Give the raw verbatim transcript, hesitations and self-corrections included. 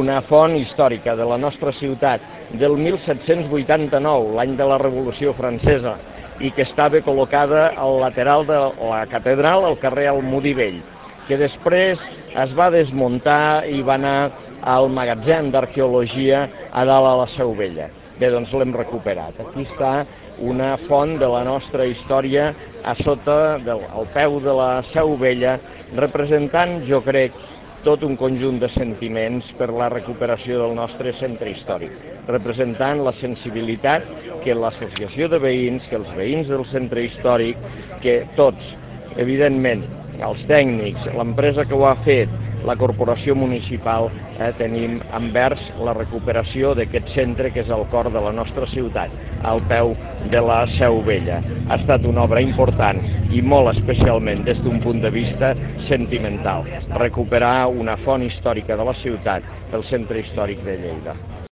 una font històrica de la nostra ciutat del mil set-cents vuitanta-nou, l'any de la Revolució Francesa, i que estava col·locada al lateral de la catedral, al carrer Almodí Vell, que després es va desmuntar i va anar al magatzem d'arqueologia a dalt a la Seu Vella. Bé, doncs l'hem recuperat. Aquí està una font de la nostra història a sota, del, al peu de la Seu Vella, representant, jo crec, tot un conjunt de sentiments per la recuperació del nostre centre històric, representant la sensibilitat que l'associació de veïns, que els veïns del centre històric, que tots, evidentment, els tècnics, l'empresa que ho ha fet, la corporació municipal, eh, tenim envers la recuperació d'aquest centre que és el cor de la nostra ciutat, al peu de la Seu Vella. Ha estat una obra important i molt especialment des d'un punt de vista sentimental, recuperar una font històrica de la ciutat, del centre històric de Lleida.